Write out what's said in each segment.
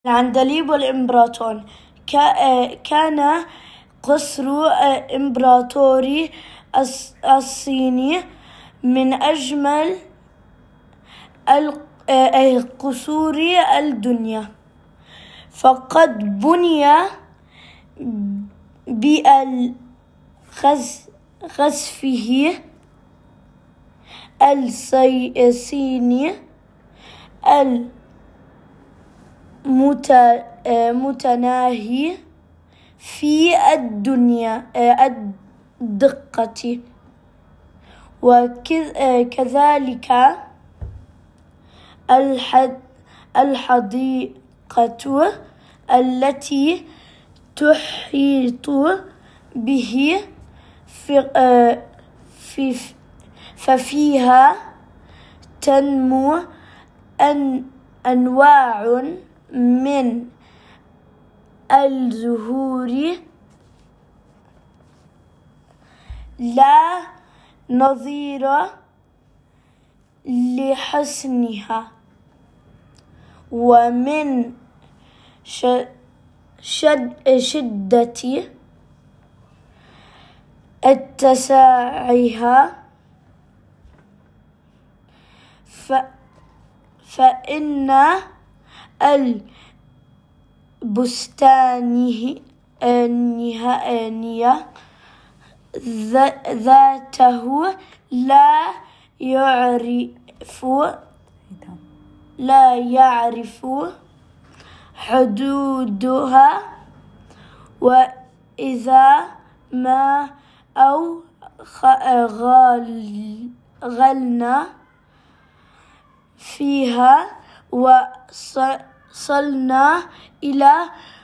العندليب والإمبراطور. كان قصر إمبراطور الصين من أجمل قصور الدنيا، فقد بني بغزفه الصيني المتناهي في الدقة، وكذلك الحديقة التي تحيط به ففيها تنمو أنواع من الزهور لا نظير لحسنها، ومن شدة اتساعها فإن البستانية ذاته لا يعرف حدودها، وإذا ما غلنا فيها وصلنا إلى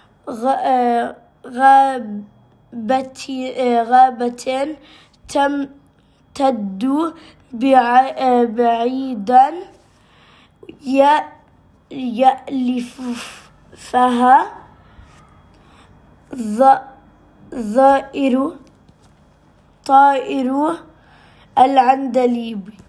غابة تمتد بعيدا يألفها طائر العندليب.